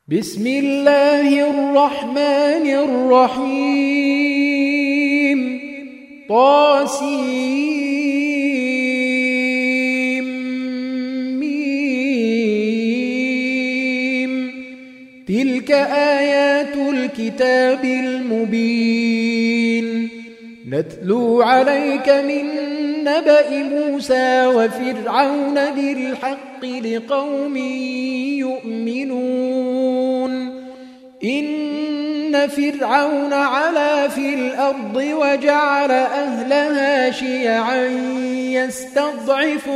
بسم الله الرحمن الرحيم طاسيم تلك آيات الكتاب المبين نتلو عليك من نبأ موسى وفرعون بالحق لقوم يؤمنون إن فرعون علا في الأرض وجعل أهلها شيعا يستضعف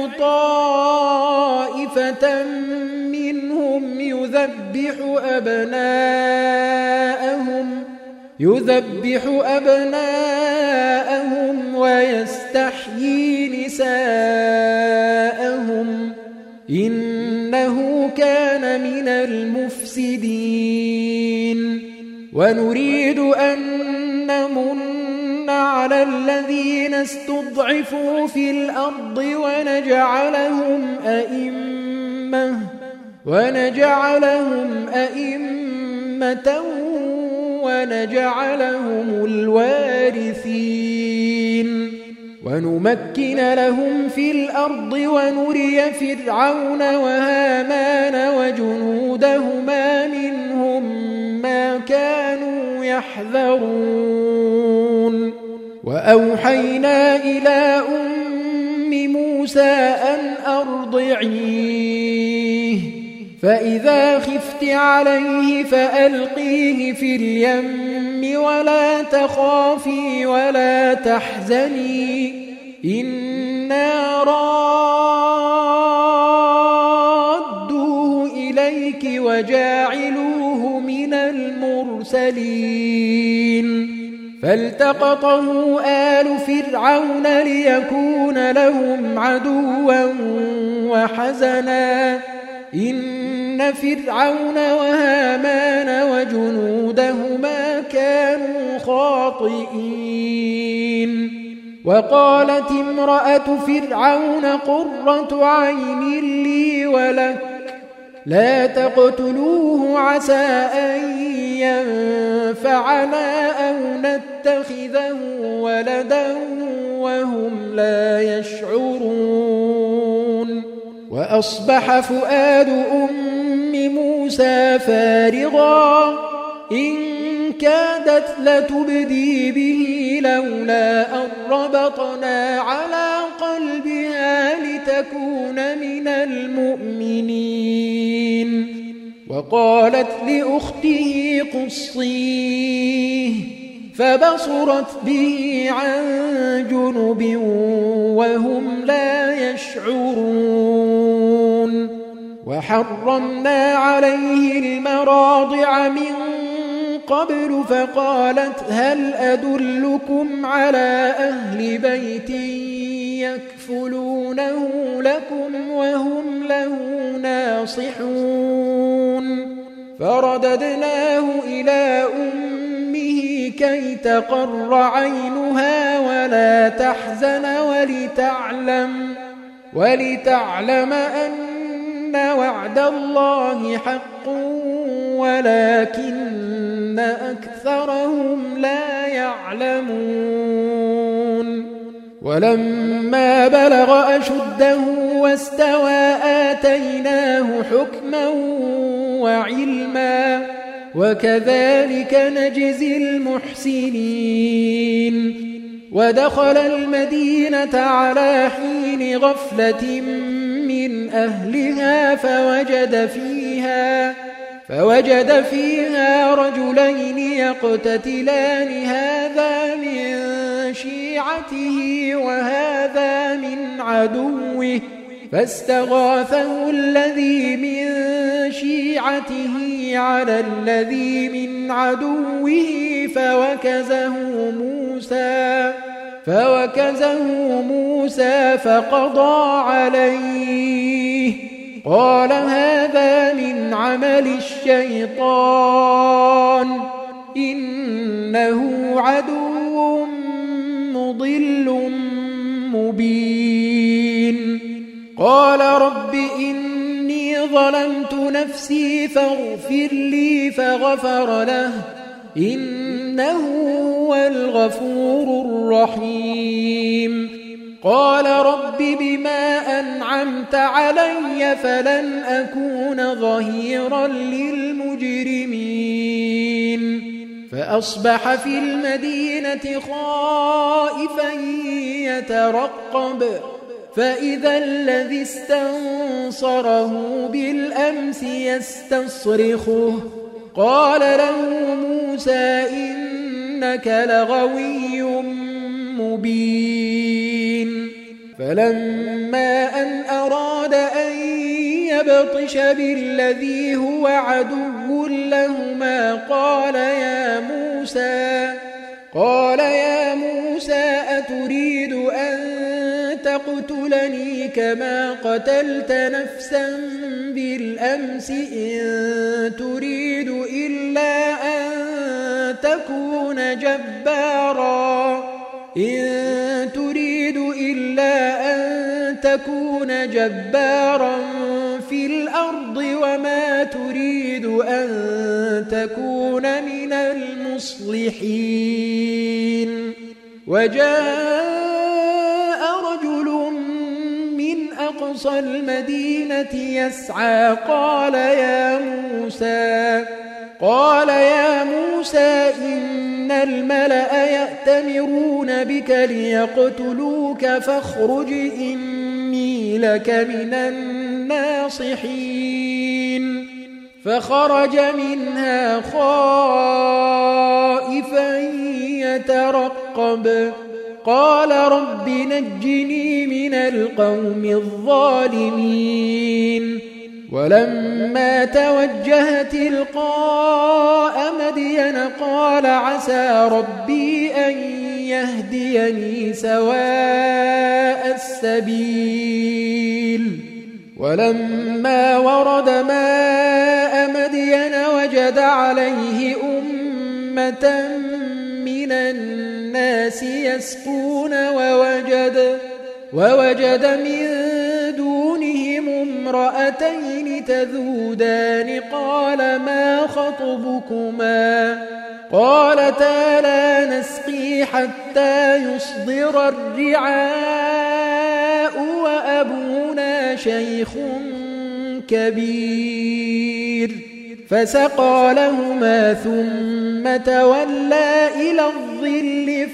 طائفة منهم يذبح أبناءهم ويستحيي نساءهم إنه كان من المفسدين ونريد أن نمن على الذين استضعفوا في الأرض ونجعلهم أئمة ونجعلهم الوارثين ونمكن لهم في الأرض ونري فرعون وهامان وجنودهما منهم ما كانوا يحذرون وأوحينا إلى أم موسى أن أرضعيه فإذا خفت عليه فألقيه في اليم ولا تخافي ولا تحزني إنا رادوه إليك وجاعلوه من المرسلين فالتقطه آل فرعون ليكون لهم عدوا وحزنا إن فرعون وهامان وجنودهما كانوا خاطئين وقالت امرأة فرعون قرة عين لي ولك لا تقتلوه عسى أن ينفعنا أو نتخذه ولدا وهم لا يشعرون وأصبح فؤاد أم موسى فارغا إن كادت لتبدي به لولا أن ربطنا على قلبها لتكون من المؤمنين وقالت لأخته قصيه فبصرت به عن جنب وهم لا يشعرون وحرمنا عليه المراضع من قبل فقالت هل أدلكم على أهل بيت يكفلونه لكم وهم له ناصحون فرددناه إلى أمه كي تقر عينها ولا تحزن ولتعلم أن وعد الله حق ولكن أكثرهم لا يعلمون ولما بلغ أشده واستوى آتيناه حكما وعلما وكذلك نجزي المحسنين ودخل المدينة على حين غفلة من أهلها فوجد فيها رجلين يقتتلان هذا من شيعته وهذا من عدوه فاستغاثه الذي من شيعته على الذي من عدوه فوكزه موسى فقضى عليه قال هذا من عمل الشيطان إنه عدو مضل مبين قال رب إني ظلمت نفسي فاغفر لي فغفر له إنه هو الغفور الرحيم قال رب بما أنعمت علي فلن أكون ظهيرا للمجرمين فأصبح في المدينة خائفا يترقب فإذا الذي استنصره بالأمس يستصرخه قال له موسى إنك لغوي مبين فلما أن أراد أن يبطش بالذي هو عدو لهما قال يا موسى أتريد أن تقتلني كما قتلت نفسا بالأمس إن تريد إلا أن تكون جبارا في الأرض وما تريد أن تكون من المصلحين وجاء رجل من أقصى المدينة يسعى قال يا موسى إن الملأ يأتمرون بك ليقتلوك فاخرج إني لك من الناصحين فخرج منها خائفا يترقب قال رب نجني من القوم الظالمين ولما توجه تلقاء مدين قال عسى ربي أن يهديني سواء السبيل ولما ورد ماء مدين وجد عليه أمة من الناس يسقون ووجد من دونهم امرأتين تذودان قال ما خطبكما قالتا لا نسقي حتى يصدر الرعاء وأبونا شيخ كبير فسقى لهما ثم تولى إلى الظل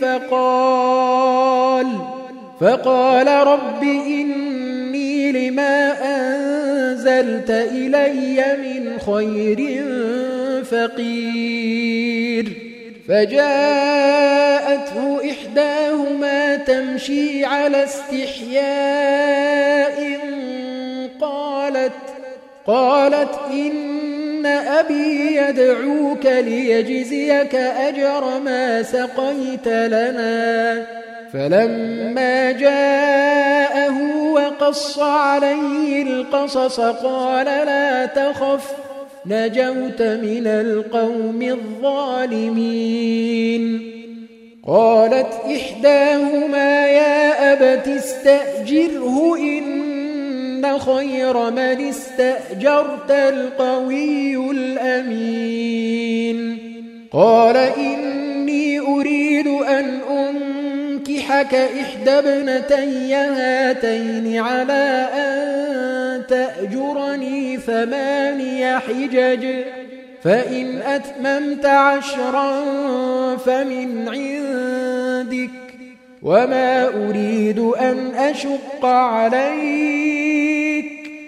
فقال رب إني لما أنزلت إلي من خير فقير فجاءته إحداهما تمشي على استحياء قالت إن أبي يدعوك ليجزيك أجر ما سقيت لنا فلما جاءه وقص عليه القصص قال لا تخف نجوت من القوم الظالمين قالت إحداهما يا أبت استأجره إن خير من استأجرت القوي الأمين قال إني أريد أن أنكحك إحدى ابنتي هاتين على أن تأجرني 8 حجج فإن أتممت 10 فمن عندك وما أريد أن أشق عليك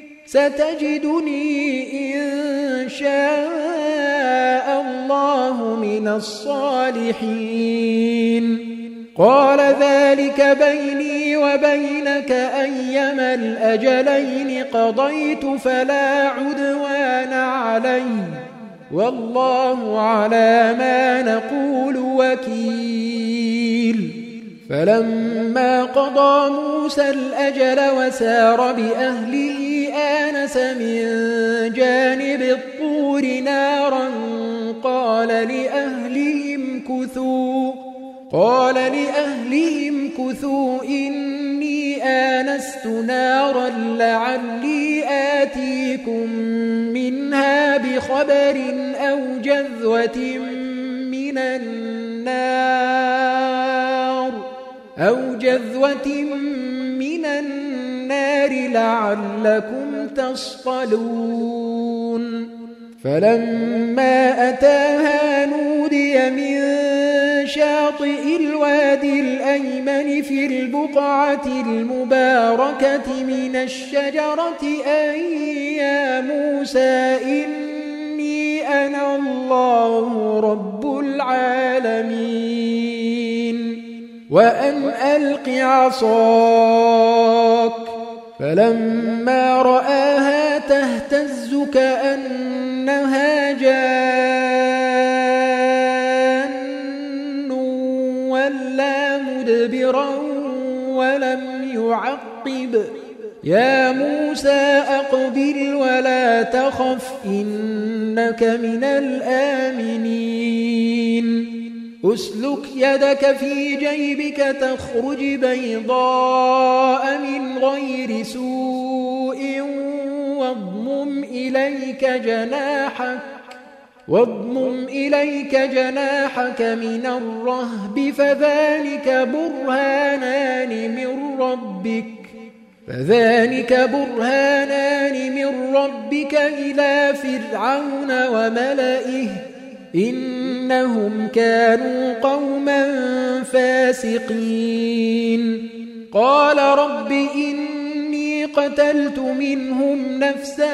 ستجدني إن شاء الله من الصالحين قال ذلك بيني وبينك أيما الأجلين قضيت فلا عدوان علي والله على ما نقول وكيل فلما قضى موسى الأجل وسار بأهله آنس من جانب الطور نارا قال لأهلهم كثوا إني آنست نارا لعلي آتيكم منها بخبر أو جذوة من النار لعلكم تصطلون فلما أتاها نودي من شاطئ الوادي الأيمن في البقعة المباركة من الشجرة أن يا موسى إني أنا الله رب العالمين وأن ألق عصاك فلما رآها تهتز كأنها جان ولا مدبرا ولم يعقب يا موسى أقبل ولا تخف إنك من الآمنين أسلك يدك في جيبك تخرج بيضاء من غير سوء واضمم إليك جناحك من الرهب فذلك برهانان من ربك إلى فرعون وملئه إنهم كانوا قوما فاسقين قال رب إني قتلت منهم نفسا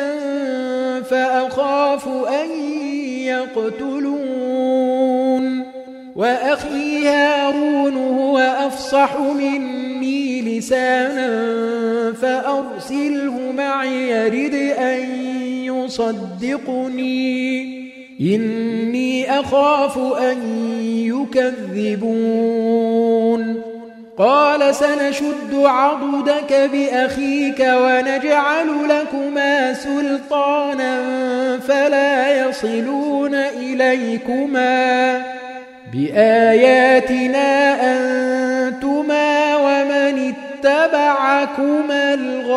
فأخاف أن يقتلون وأخي هارون هو أفصح مني لسانا فأرسله معي يرد أن يصدقني إني أخاف أن يكذبون قال سنشد عضدك بأخيك ونجعل لكما سلطانا فلا يصلون إليكما بآياتنا أنتما ومن اتبعكما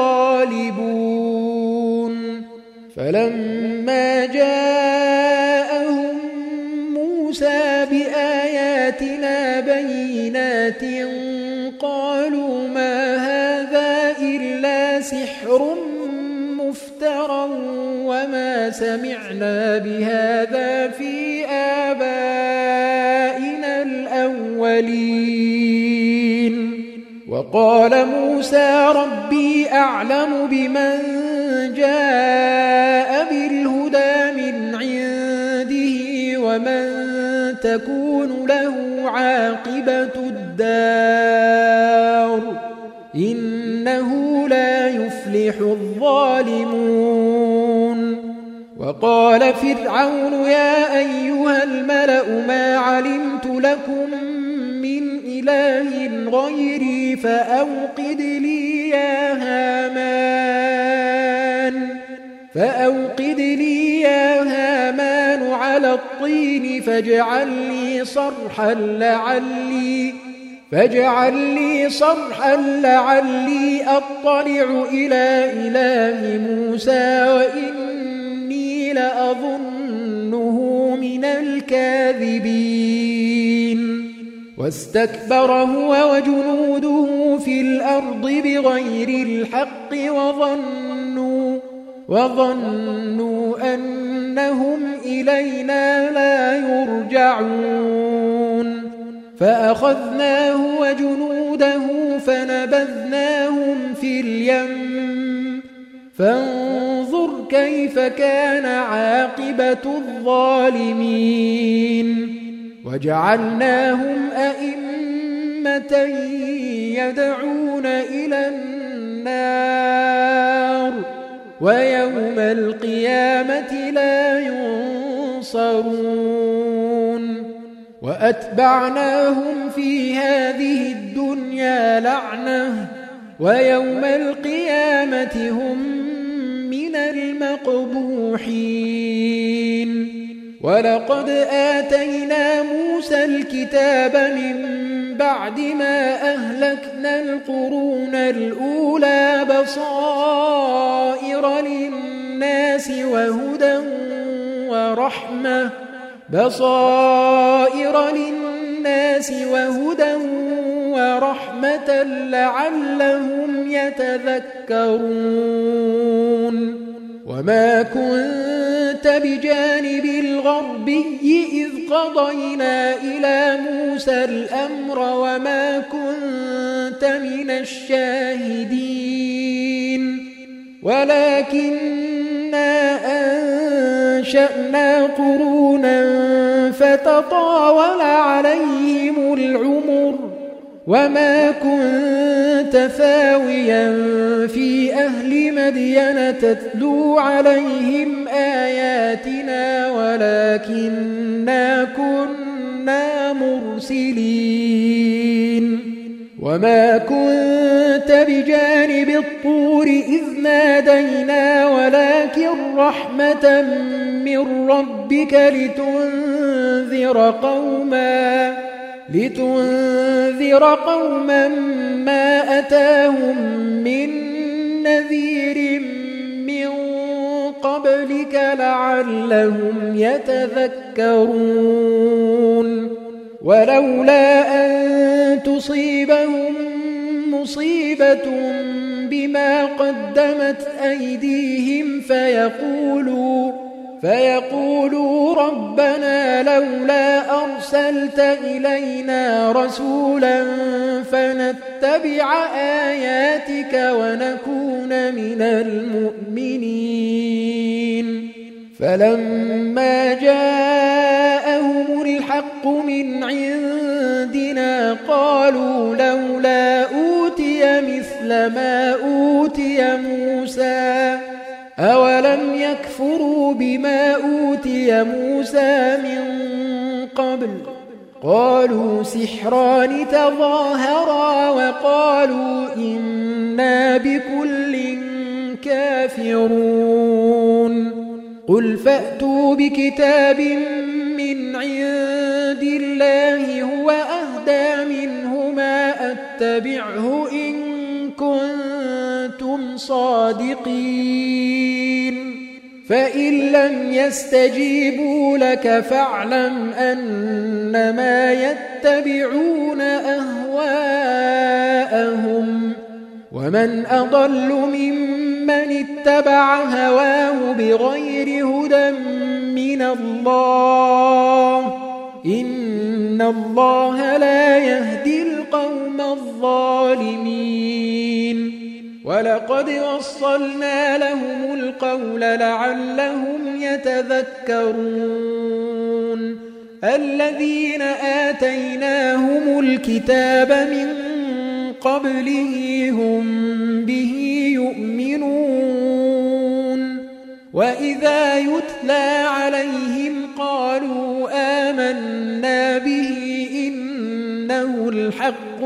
الغالبون فلما جاءهم موسى بآياتنا بينات قالوا ما هذا إلا سحر مفترى وما سمعنا بهذا في آبائنا الأولين وقال موسى ربي أعلم بمن جاء بالهدى من عنده ومن تكون له عاقبة الدار إنه لا يفلح الظالمون وقال فرعون يا أيها الملأ ما علمت لكم من إله غيري فأوقد لي يا هامان على الطين فاجعل لي صرحا لعلي أطلع إلى إله موسى وإني لأظنه من الكاذبين واستكبر هو وجنوده في الأرض بغير الحق وظنوا أنهم إلينا لا يرجعون فأخذناه وجنوده فنبذناهم في اليم فانظر كيف كان عاقبة الظالمين وجعلناهم أئمة يدعون إلى النار ويوم القيامة لا ينصرون وأتبعناهم في هذه الدنيا لعنة ويوم القيامة هم من المقبوحين ولقد آتينا موسى الكتاب من بعد ما أهلكنا القرون الأولى بصائر للناس وهدى ورحمة لعلهم يتذكرون وما كنت بجانب الغربي إذ قضينا إلى موسى الأمر وما كنت من الشاهدين ولكننا أنشأنا قرونا فتطاول عليهم العمر وما كنت ثاويا في أهل مدين تتلو عليهم آياتنا ولكننا كنا مرسلين وما كنت بجانب الطور إذ نادينا ولكن رحمة من ربك لتنذر قوما ما أتاهم من نذير من قبلك لعلهم يتذكرون ولولا أن تصيبهم مصيبة بما قدمت أيديهم فيقولوا ربنا لولا أرسلت إلينا رسولا فنتبع آياتك ونكون من المؤمنين فلما جاءهم الحق من عندنا قالوا لولا أوتي مثل ما أوتي موسى أولم يكفروا بما أوتي موسى من قبل قالوا سحران تظاهرا وقالوا إنا بكل كافرون قل فأتوا بكتاب من عند الله هو أهدى منهما أتبعه إن كنتم صادقين فإن لم يستجيبوا لك فاعلم أنما يتبعون أهواءهم ومن أضل ممن اتبع هواه بغير هدى من الله إن الله لا يهدي القوم الظالمين ولقد وصلنا لهم القول لعلهم يتذكرون الذين آتيناهم الكتاب من قبله هم به يؤمنون وإذا يتلى عليهم قالوا آمنا به إنه الحق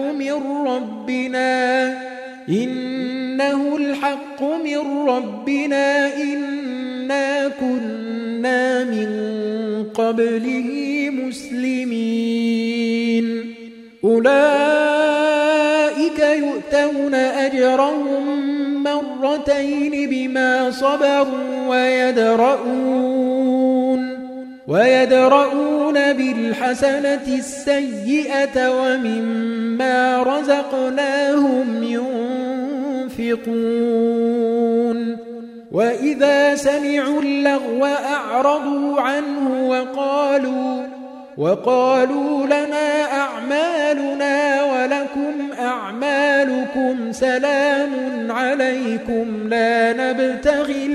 من ربنا إنا كنا من قبله مسلمين أولئك يؤتون أجرهم مرتين بما صبروا ويدرؤون بالحسنة السيئة ومما رزقناهم ينفقون وإذا سمعوا اللغو أعرضوا عنه وقالوا لنا أعمالنا ولكم أعمالكم سلام عليكم لا نبتغي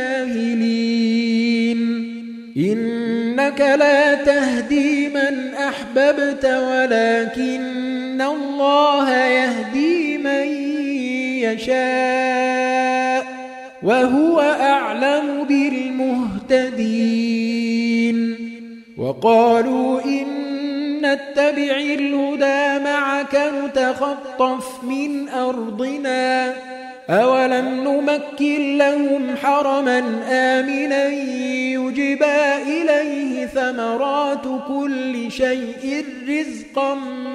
الجاهلين إنك لا تهدي من أحببت ولكن الله يهدي من يشاء وهو أعلم بالمهتدين وقالوا إن نتبع الهدى معك نتخطف من أرضنا أولم نمكن لهم حرما آمنا يجبى إليه ثمرات كل شيء رزقا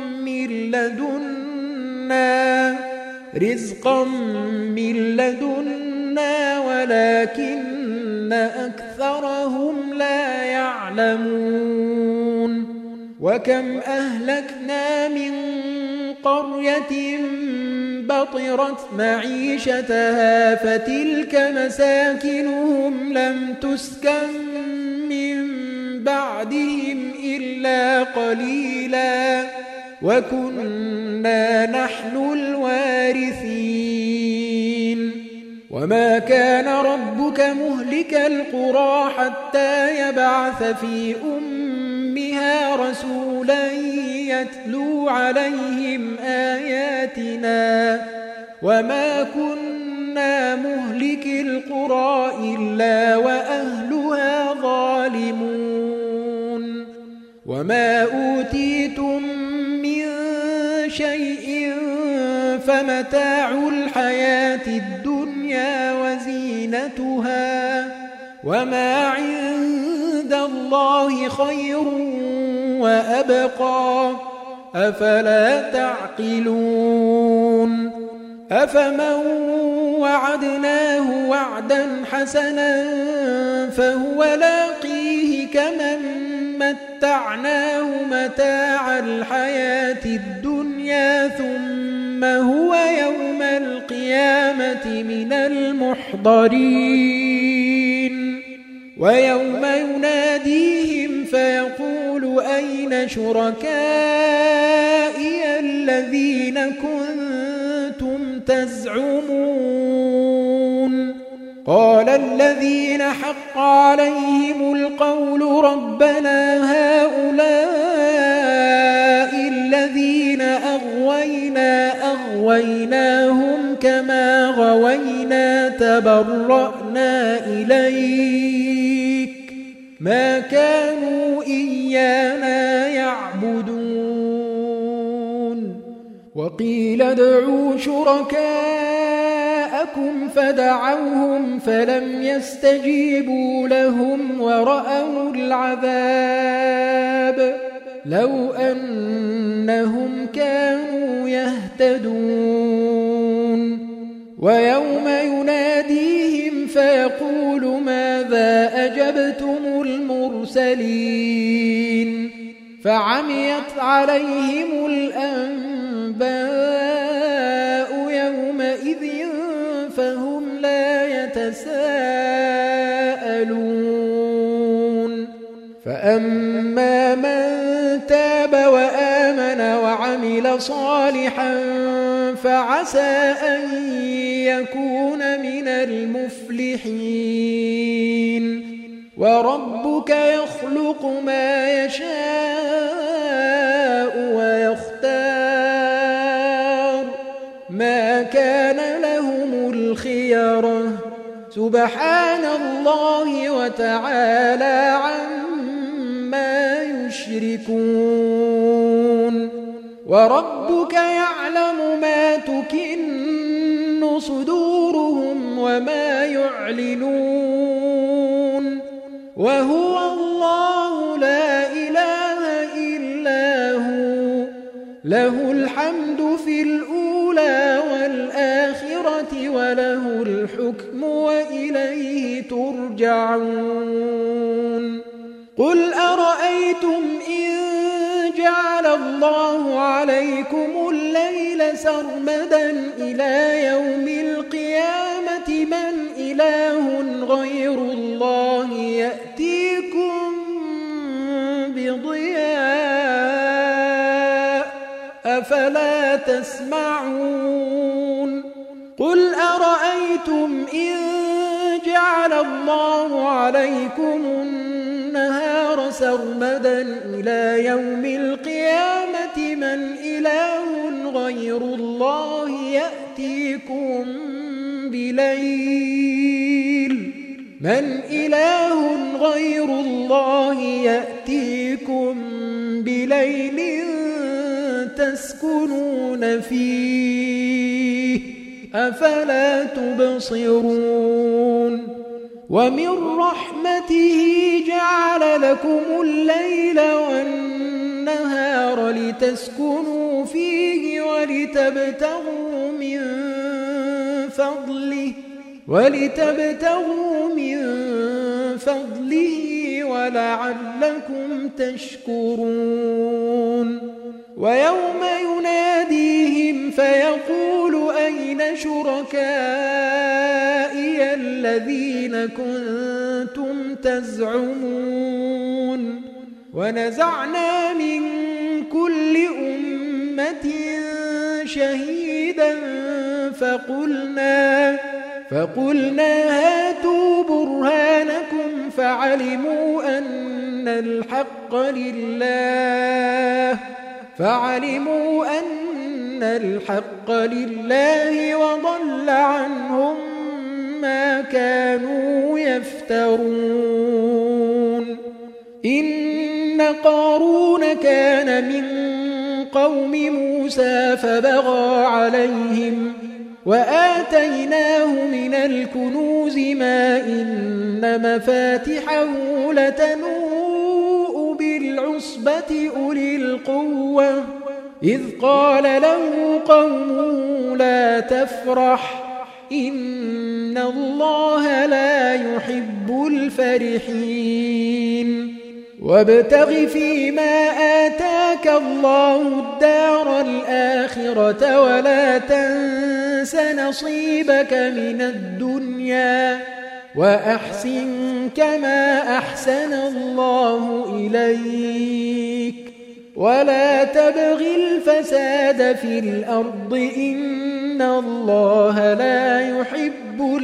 من لدنا ولكن أكثرهم لا يعلمون وكم أهلكنا من قرية بطرت معيشتها فتلك مساكنهم لم تسكن من بعدهم إلا قليلا وكنا نحن الوارثين وما كان ربك مهلك القرى حتى يبعث في أمها رسولا يتلو عليهم آياتنا وما كنا مهلك القرى إلا وأهلها ظالمون وما أوتيتم من شيء فمتاع الحياة الدنيا وزينتها وما عند الله خير وأبقى أفلا تعقلون أفمن وعدناه وعدا حسنا فهو لاقيه كمن متعناه متاع الحياة الدنيا ثم هو يوم القيامة من المحضرين ويوم يناديهم فيقول أين شركائي الذين كنتم تزعمون قال الذين حق عليهم القول ربنا هؤلاء الذين أغويناهم كما غوينا تبرأنا إليك ما كانوا إيانا يعبدون وقيل ادعوا شركاءكم فدعوهم فلم يستجيبوا لهم ورأوا العذاب لو أنهم كانوا يهتدون ويوم يناديهم فيقول ماذا أجبتم المرسلين فعميت عليهم الأنباء يومئذ فهم لا يتساءلون فأما من تاب وآمن وعمل صالحا فعسى أن يكون من المفلحين وربك يخلق ما يشاء ويختار ما كان لهم الخيرة سبحان الله وتعالى عما يشركون وربك يعلم ما تكن صدورهم وما يعلنون وهو الله لا إله إلا هو له الحمد في الأولى والآخرة وله الحكم وإليه ترجعون قل أرأيتم إن جعل الله عليكم الليل سرمدا إلى يوم القيامة من إله غير الله يأتيكم بضياء أفلا تسمعون قل أرأيتم إن جعل الله عليكم النهار سرمدا إلى يوم القيامة من إله غير الله يأتيكم بليل من إله غير الله يأتيكم بليل تسكنون فيه أفلا تبصرون ومن رحمته جعل لكم الليل والنهار لتسكنوا فيه ولتبتغوا من فضله ولعلكم تشكرون ويوم يناديهم فيقول أين شركائي الذين كنتم تزعمون ونزعنا من كل أمة شهيدا فقلنا هاتوا برهانكم فعلموا أن الحق لله وضل عنهم ما كانوا يفترون إن قارون كان من قوم موسى فبغى عليهم وآتيناه من الكنوز ما إن مفاتحه لتنوء بالعصبة أولي القوة إذ قال له قومه لا تفرح إن الله لا يحب الفرحين وابتغ فيما آتاك الله الدار الآخرة ولا تنس نصيبك من الدنيا وأحسن كما أحسن الله إليك ولا تبغ الفساد في الأرض إن الله لا يحب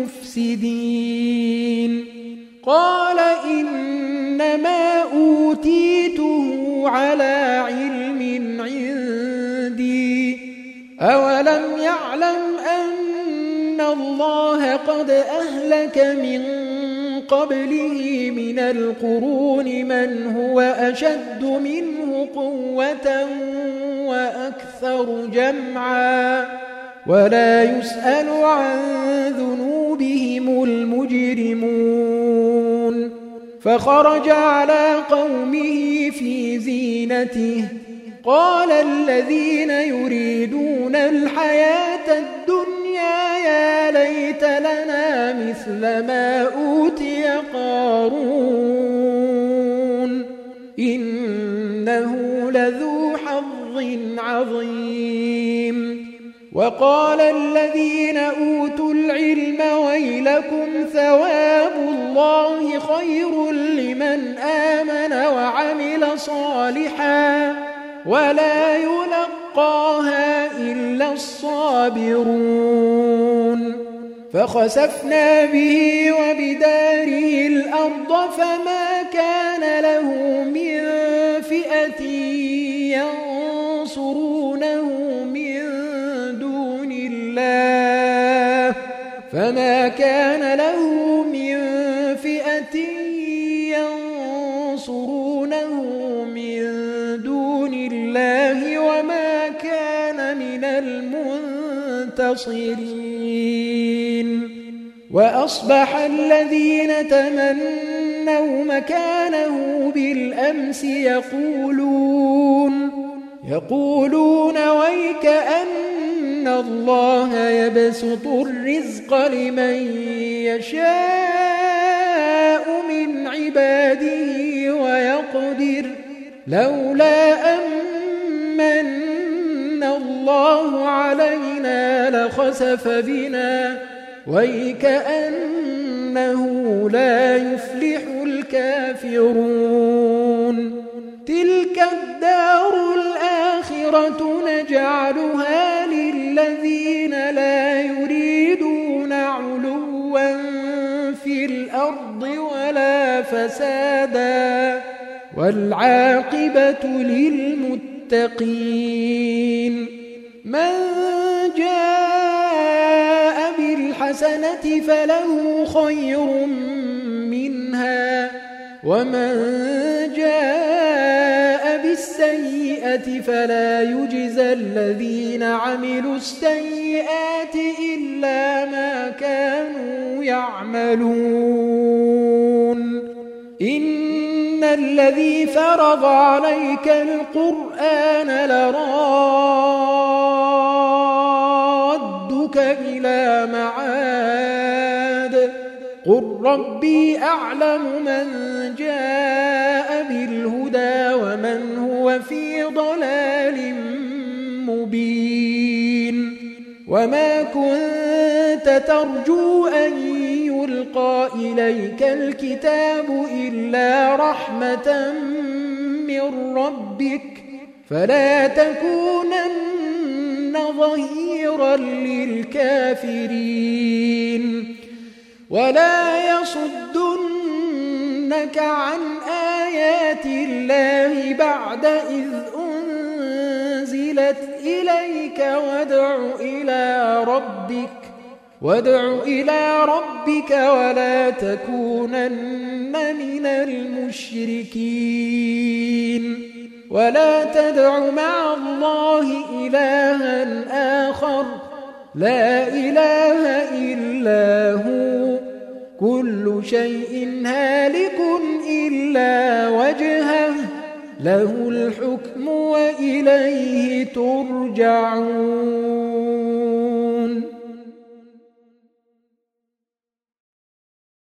المفسدين قال إنما أوتيته على علم عندي أولم يعلم أن الله قد أهلك من قبله من القرون من هو أشد منه قوة وأكثر جمعا ولا يسأل عن ذنوبهم المجرمون فخرج على قومه في زينته قال الذين يريدون الحياة الدنيا يا ليت لنا مثل ما أوتي قارون إنه لذو حظ عظيم وقال الذين أوتوا العلم ويلكم ثواب الله خير لمن آمن وعمل صالحا ولا يلقاها إلا الصابرون فخسفنا به وبداره الأرض فما كان له من فئة ينصرونه من دون الله وما كان من المنتصرين وأصبح الذين تمنوا مكانه بالأمس يقولون ويك أن الله يبسط الرزق لمن يشاء من عباده ويقدر لولا أمن الله علينا لخسف بنا ويكأنه لا يفلح الكافرون تلك الدار الآخرة نجعلها للذين لا يريدون علوا في الأرض ولا فسادا والعاقبة للمتقين من جاء بالحسنة فله خير منها ومن جاء بالسيئة فلا يجزى الذين عملوا السيئات إلا ما كانوا يعملون إن إن الذي فرض عليك القرآن لرادك إلى معاد قل ربي أعلم من جاء بالهدى ومن هو في ضلال مبين وما كنت ترجو أن يلقى إليك الكتاب إلا رحمة من ربك فلا تكونن ظهيرا للكافرين ولا يصدنك عن آيات الله بعد إذ أنزلت إليك وادع إلى ربك ولا تكونن من المشركين ولا تدع مع الله إلها آخر لا إله إلا هو كل شيء هالك إلا وجهه له الحكم وإليه ترجعون